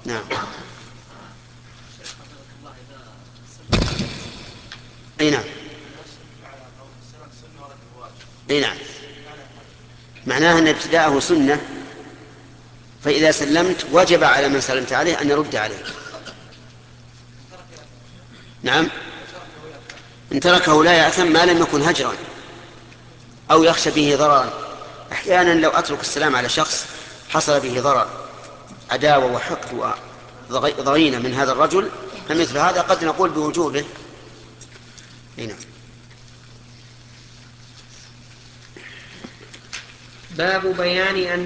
نعم. أي نعم. أي نعم، معناها أن ابتداءه سنة، فإذا سلمت وجب على من سلمت عليه أن يرد عليك. نعم، إن تركه لا يأثم ما لم يكن هجرا أو يخشى به ضررا. أحيانا لو أترك السلام على شخص حصل به ضرر، عداوة وحقد وضغينة من هذا الرجل، فمثل هذا قد نقول بوجوبه. هنا باب بيان أن